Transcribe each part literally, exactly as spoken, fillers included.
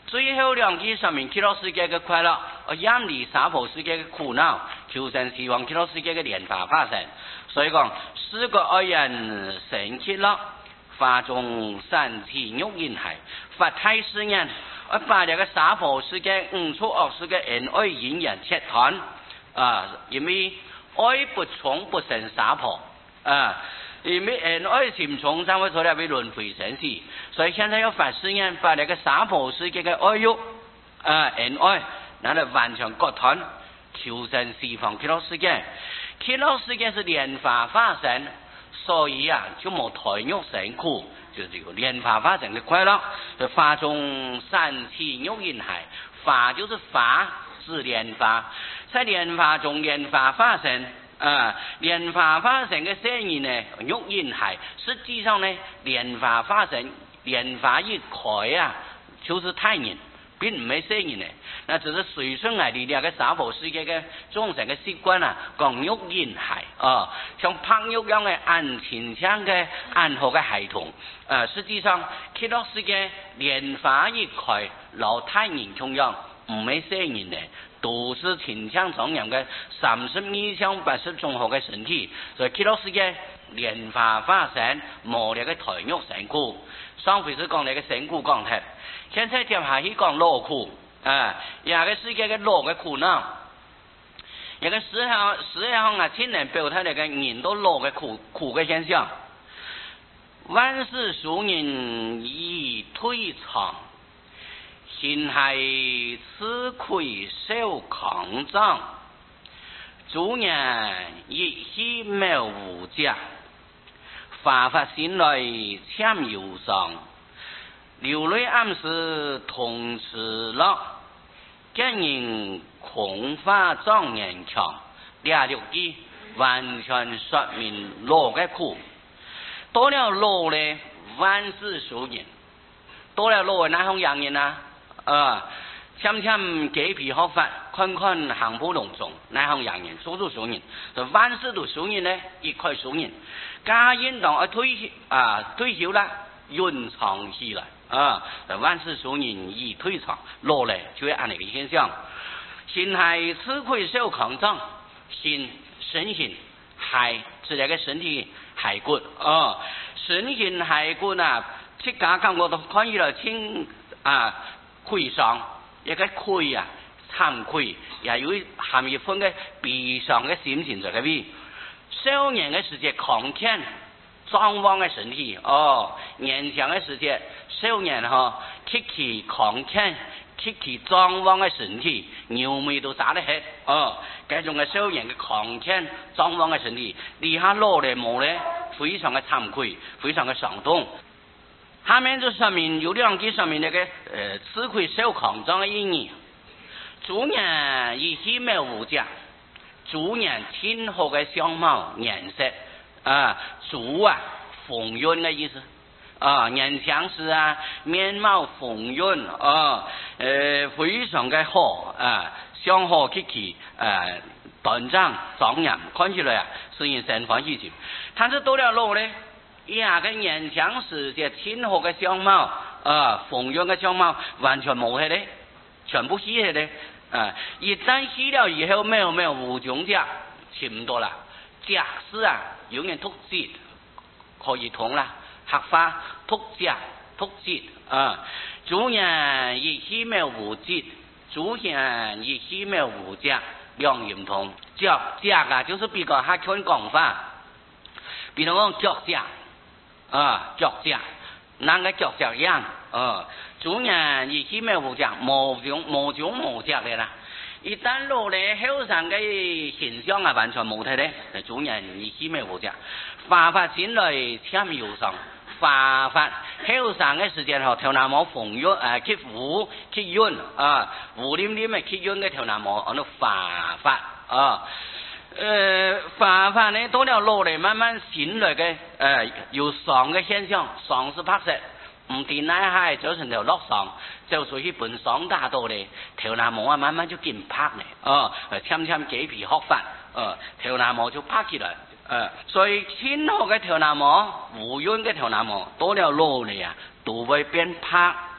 最后两句说明极乐世界嘅快乐，而远离娑婆世界嘅苦恼，求生西方极乐世界嘅莲花化身。所以讲，四个爱人成极乐，花中三体玉人海，发太世人，而把这个娑婆世界五处恶世界恩爱引人切断啊，因为爱不从不成娑婆啊。因为恩爱情重，才会出来为轮回生死，所以现在要发誓愿，把那个娑婆世界的爱欲啊恩爱，拿来完全割断，求生西方极乐世界。极乐世界是莲花化身，所以啊就冇台肉生苦，就是这个莲花化身的快乐。就花中三气玉人海，花就是花是莲花，在莲花中莲花化身。啊，莲花化身嘅声音呢，玉人海，实际上呢，莲花化身，莲花一开啊，就是太阳，并唔係声音呢。那只是随顺来的两个娑婆世界嘅众生嘅习惯啊，讲玉人海啊，像拍玉样嘅安清香嘅安好嘅系统。啊，实际上极乐世界莲花一开，老太阳同样唔係声音呢。都是清香庄严的三十二相八十综合的身体，所以极乐世界莲花化身无力的台玉神苦。上回是讲那个神苦讲题，现在接下去讲乐苦啊，一个世界的乐的苦恼，一个世上世界上啊，天然表态那个人都乐的苦苦的现象。万事俗人以退场。心系吃亏受抗争，主人亦希妙无价，发发心内참忧伤，流泪暗时同时乐，见人恐怕庄严强，廿六句完全说明乐嘅苦。多了乐呢，万事俗人；多了乐哪种洋人啊？啊，참참幾皮學法，坤坤行普隆重，乃行人人，處處俗人。就萬事都俗人呢，一概俗人。家應當啊推啊推銷啦，潤藏起來啊，萬事俗人以推藏落嚟，就係按呢個現象。心係吃虧受抗爭，心身心係指那個身體骸骨啊，身心骸骨啊，即家咁我都可以來清啊。愧傷，一個愧啊，慚愧，也有含義分嘅悲傷嘅心情在嗰邊。少年嘅時節狂健壯旺嘅身體，哦，年長嘅時節少年嗬，極其狂健，極其壯旺嘅身體，牛尾都打得起，哦，嗰種嘅少年嘅狂健壯旺嘅身體，離下落嚟冇咧，非常嘅慚愧，非常嘅傷痛。下面就說明有兩句說明那個呃吃虧受抗爭的意義。主人以希妙無價，主人天后的相貌顏色啊，主啊豐潤的意思啊，人相時啊面貌豐潤啊，呃非常的好啊，相好極其啊端正莊嚴，看起來啊是人神歡喜心。但是到了路呢？呀，個人相時嘅天后嘅相貌啊，豐潤嘅相貌完全冇喺咧，全部稀喺咧啊！一旦稀了以後，沒有沒有無窮價，差唔多啦。假使啊，有人突擊可以通啦，客花突價突擊啊！主人以希妙無節，主人以希妙無價，兩言通。腳價啊，就是比較客觀講法，比如講腳價。啊，腳價，那個腳價樣，啊，主人以希妙無價，無種無種無價嘅啦。一旦落嚟後生嘅現象啊，完全冇睇咧。主人以希妙無價，發發心內참憂傷，發發後生嘅時間後，頭南無豐潤誒，吸福吸潤啊，湖黏黏嘅吸潤嘅頭南無，喺度發發啊。呃，發發呢，到了落嚟慢慢醒來嘅，誒，有傷嘅現象，傷是拍攝，唔掂奶係造成條落傷，就屬於本傷大到嚟，頭南無啊慢慢就見拍呢，哦，參參幾皮學法，哦，頭南無就拍起來，誒，所以天後嘅頭南無，無潤嘅頭南無，到了落嚟啊，都會變拍，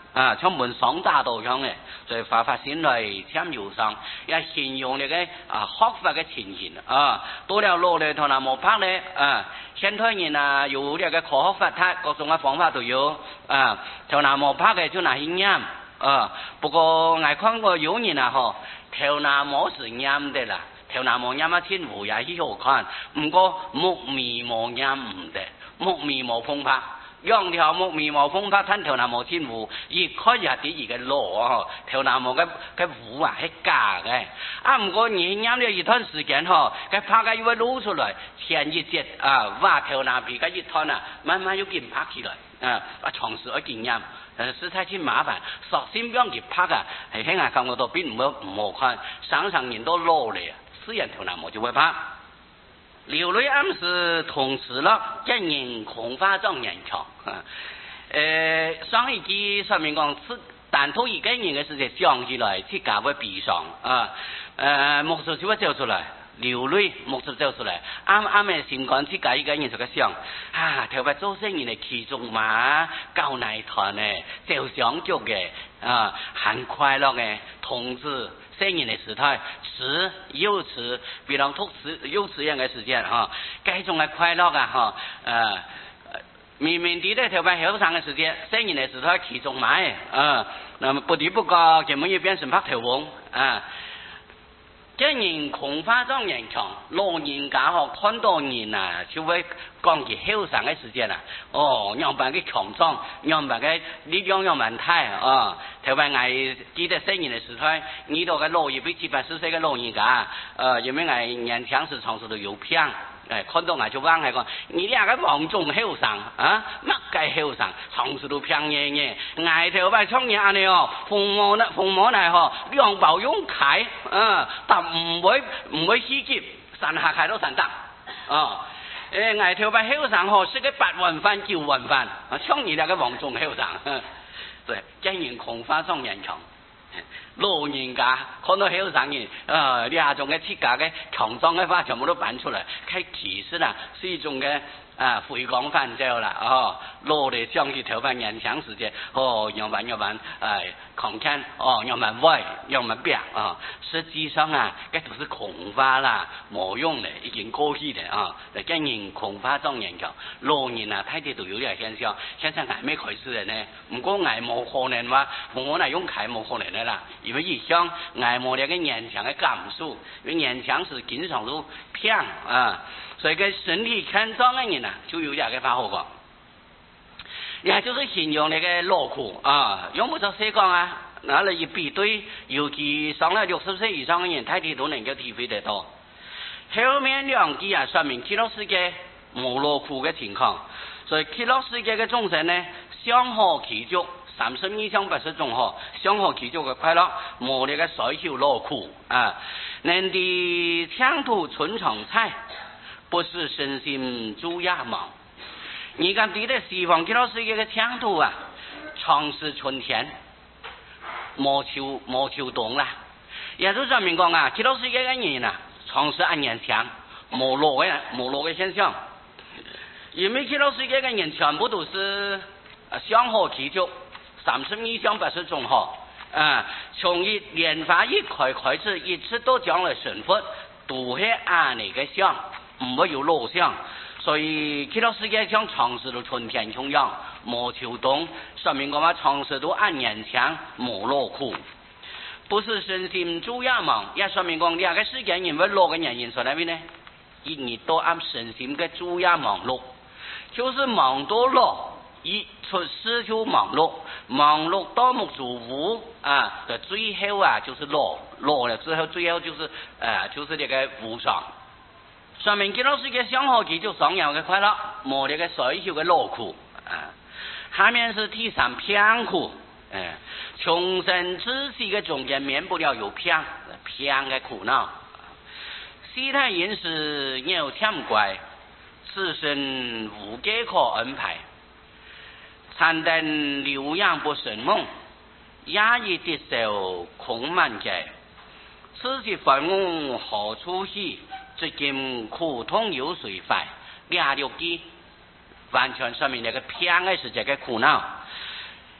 啊，像门上大道上嘅，所以发发心来添忧伤，也形容那个啊学法嘅情形啊。到了落嚟同那冇拍咧啊，现代人啊有那个科学法他各种嘅方法都有啊，同那冇拍嘅就那去啱啊。不过我看过有人啊嗬，头那冇是啱的啦，头那冇啱啊天湖也去好看，唔過木面冇啱唔得，木面冇風拍。用條木面無風拍吞條南無天湖，而開日啲而嘅羅啊，條南無嘅嘅湖啊係假嘅。啊唔過你啱呢一段時間嗬，佢拍嘅要攞出來，前一節啊話條南皮嘅一段啊，慢慢要見拍起來啊，啊嘗試一見啱，但係實在真麻煩，索性將佢拍啊，係喺眼感覺到並唔好唔好看，常常人都攞嚟啊，私人條南無就會拍。流淚暗示同時啦，一人恐花狀人強。誒上一集上面講，但土一個人嘅事情講起來，即係會悲傷啊！誒牧師就會走出來，流淚牧師走出來，啱啱嘅情況即係一個人就嘅想，啊頭髮做生意嘅其中嘛，教內團嘅，就想做嘅啊，很快樂嘅同志。生意的時代，遲幼稚，比如讀遲幼稚園嘅時間嚇，該種嘅快樂啊嚇，誒明明地咧頭髮後生嘅時間，生意嘅時代其中買啊，那麼不知不覺咁樣要變成白頭翁啊！一人恐花狀人強，老人家學看到人啊，就會講佢後生嘅時間啊，哦，讓辦嘅強壯，讓辦嘅力量讓辦態啊，頭髮係記得生意嘅時代，呢度嘅老一輩七八十歲嘅老人家，誒，因為係年輕時從事到有病。誒，看到我就講係講，你兩個黃種後生啊，乜計後生，從事到平嘢嘢，捱頭髮創業呢哦，父母呢父母呢嗬，兩保用開，啊，但唔會唔會稀劫，神下開到神得，啊，誒捱頭髮後生嗬，食嘅八碗飯九碗飯，啊，創業兩個黃種後生，對，經營恐花狀人強。老人家看到後生人，啊，兩種嘅設計嘅強壯嘅話，全部都扮出嚟。佢其實啊，是一種嘅啊回光返照啦，哦，攞嚟將佢頭髮年輕時間，哦，讓慢讓慢，誒，狂看，哦，讓慢歪，讓慢變啊。實際上啊，嗰都是恐花啦，冇用嘅，已經過去嘅啊。嚟經營恐花狀人強，老人啊，睇啲都有呢個現象，現在係咩開始嘅呢？唔過係冇可能話，我係用開冇可能嘅啦。因為以前挨冇那個年輕的感受，因為年輕是經常都平啊，所以個身體健壯的人啊，就有這個發好講。也就是形容那個勞苦啊，用不着誰講啊，拿來一比對，尤其上了六十歲以上的人，睇睇都能夠體會得到。後面兩句啊，說明極樂世界冇勞苦的情況，所以極樂世界的眾生呢，相和其足。三十二相八十種嗬，相和其中嘅快樂，冇呢個衰少勞苦啊！人哋前途春常在，不是身心諸也忙。你看啲咧西方極樂世界嘅前途啊，常是春天，冇秋冇秋冬啦。也就證明講啊，極樂世界嘅人啊，常是按年強，冇老嘅冇老嘅現象。因為極樂世界嘅人全部都是相和其中。三十二相八十種嗬，啊，從一蓮花一開開始，一直都將來成佛，都係按你嘅相，唔會有老相。所以極樂世界上常時都春天重陽，冇秋冬，說明我話常時都按年強，冇勞苦，不是身心諸也忙，也說明講兩個世界因為老嘅原因所在邊呢，一年都按身心嘅諸也忙碌，就是忙多勞。一出事就忙碌，忙碌到目足無啊，的最後啊就是老，老了之後最後就是呃就是這個無常。說明極樂世界相和其就雙有嘅快樂，冇呢個衰少嘅勞苦啊。下面是第三偏苦，誒、呃，窮生之死嘅中間免不了有偏，偏嘅苦惱。世態人是有忝怪，此生無計可安排。殘燈流陽不生夢，壓抑跌受空萬劫。此時煩惱何處去？至今苦痛有誰快？廿六句完全說明那個偏愛是這個苦惱。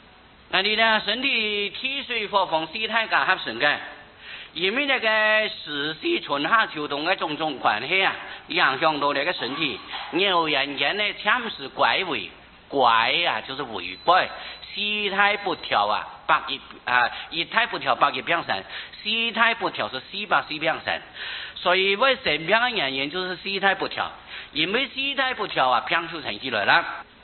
那你呢身体体水火风四态皆合顺嘅，因为那个四季春夏秋冬嘅种种关系啊，影响到你个身体。牛人间呢cham是怪胃，怪啊就是胃背，四态不调啊，百叶啊一态不调百叶病神，四态不调是四百四病神。所以为生病嘅原因就是四态不调，因为四态不调啊，病出成起来啦。